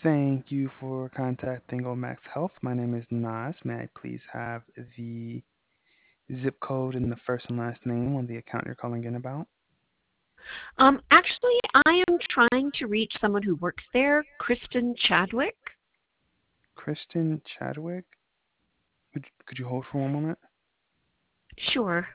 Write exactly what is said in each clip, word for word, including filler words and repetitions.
Thank you for contacting Omax Health. My name is Nas. May I please have the zip code and the first and last name on the account you're calling in about? Um, actually, I am trying to reach someone who works there, Kristen Chadwick. Kristen Chadwick? Could, could you hold for one moment? Sure.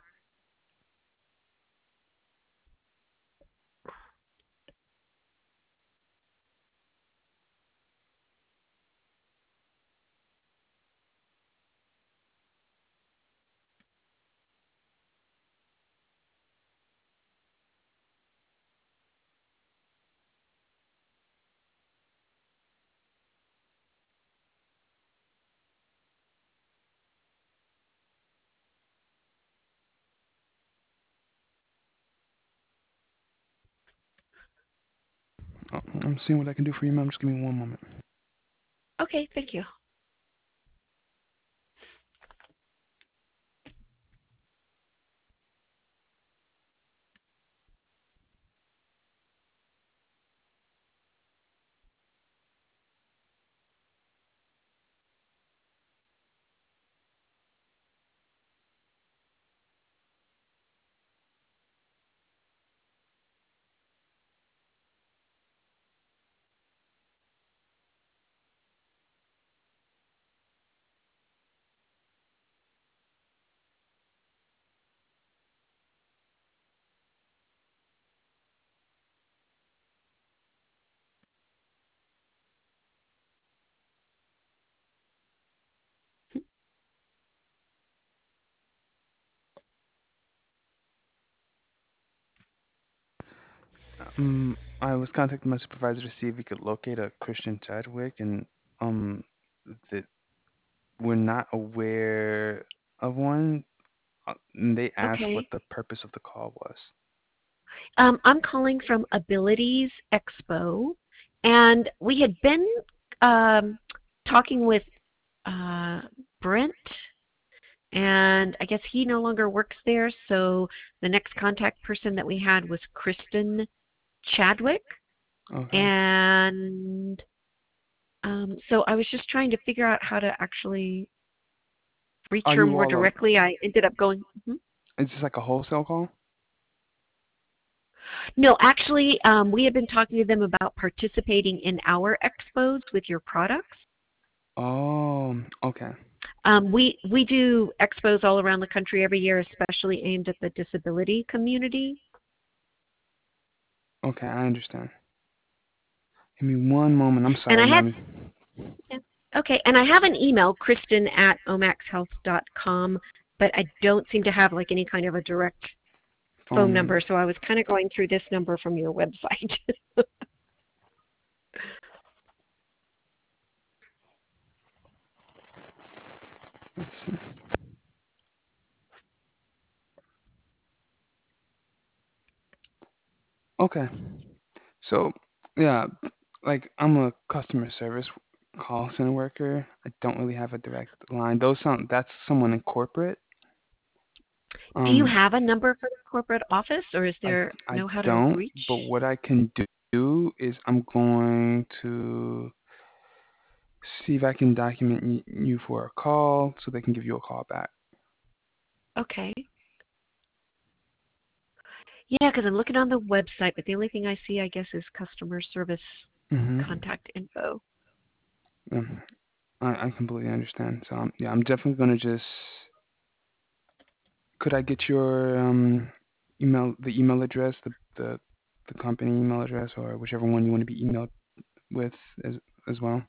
Oh, I'm seeing what I can do for you, ma'am. Just give me one moment. Okay, thank you. Um, I was contacting my supervisor to see if we could locate a Christian Chadwick, and um, that we're not aware of one. Uh, and they asked what Okay. the purpose of the call was. Um, I'm calling from Abilities Expo, and we had been um, talking with uh, Brent, and I guess he no longer works there, so the next contact person that we had was Kristen Chadwick, Okay. and um, so I was just trying to figure out how to actually reach Are her you more all? Um, directly. I ended up going. Mhm. is this like a wholesale call? No, actually, um, we have been talking to them about participating in our expos with your products. Oh, okay. Um, we we do expos all around the country every year, especially aimed at the disability community. Okay, I understand. Give me one moment. I'm And sorry, I have ma'am. yeah, okay, and I have an email, Kristen at omax health dot com, but I don't seem to have like any kind of a direct phone Phone number, number. so I was kind of going through this number from your website. Let's see. Okay. So, yeah, like I'm a customer service call center worker. I don't really have a direct line. Those sound that's someone in corporate. Do you Um, have a number for the corporate office, or is I there I know how to don't, reach? but what I can do is I'm going to see if I can document y- you for a call so they can give you a call back. Okay. Yeah, because I'm looking on the website, but the only thing I see, I guess, is customer service Mm-hmm. contact info. Yeah, I, I completely understand. So um, yeah, I'm definitely gonna just. Could I get your um email, the email address, the the the company email address, or whichever one you want to be emailed with as as well?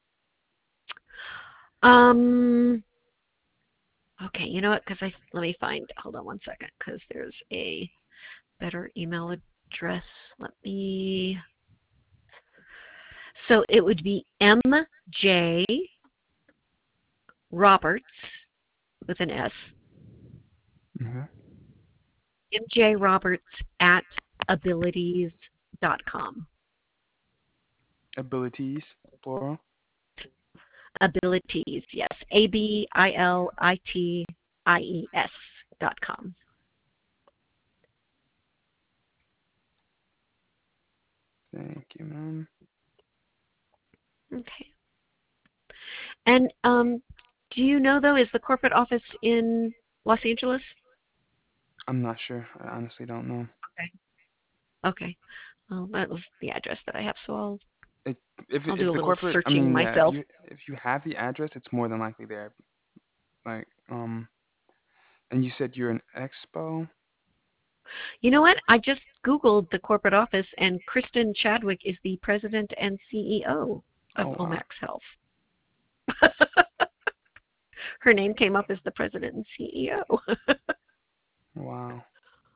Um. Okay, you know what? Because I let me find. Hold on one second, because there's a better email address. Let me. So it would be M J Roberts with an S. Okay. M J Roberts at abilities dot com. Abilities, plural. Abilities, yes. A B I L I T I E S dot com. Thank you, ma'am. Okay. And um, do you know, though, is the corporate office in Los Angeles? I'm not sure. I honestly don't know. Okay. Okay. Well, that was the address that I have, so I'll It, if I'll if do a the little corporate, I searching mean, yeah, if myself. you if you have the address, it's more than likely there. Like, um, and you said you're an expo. You know what? I just Googled the corporate office, and Kristen Chadwick is the president and C E O of Oh wow, Omax Health. Her name came up as the president and C E O. wow.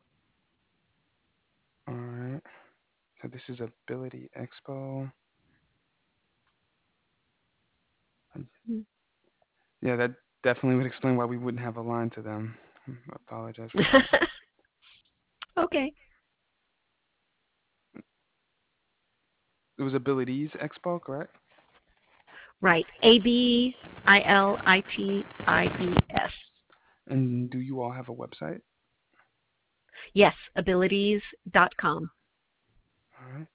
All right. So this is Ability Expo. Yeah, that definitely would explain why we wouldn't have a line to them. I apologize for that. Okay. It was Abilities Expo, correct? Right. A B I L I T I E S. And do you all have a website? Yes, abilities dot com. All right.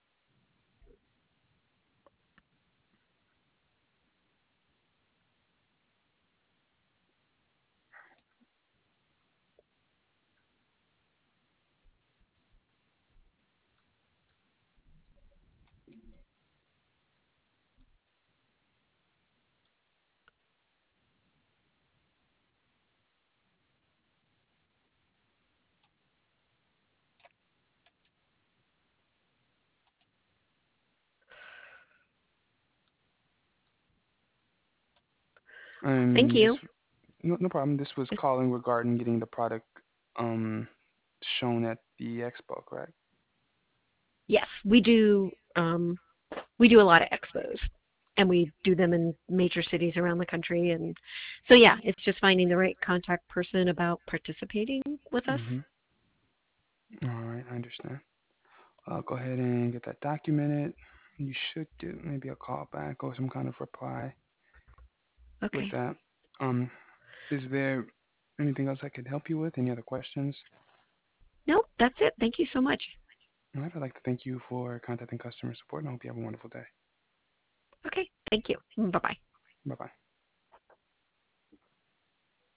Thank And this, you. no, no problem. This was calling regarding getting the product um shown at the expo, correct? Yes, we do. Um, we do a lot of expos, and we do them in major cities around the country. And so, yeah, it's just finding the right contact person about participating with us. Mm-hmm. All right, I understand. I'll go ahead and get that documented. You should do maybe a call back or some kind of reply with Okay. that. Um, is there anything else I could help you with? Any other questions? No, that's it. Thank you so much. All right, I'd like to thank you for contacting customer support and I hope you have a wonderful day. Okay. Thank you. Bye bye. Bye bye.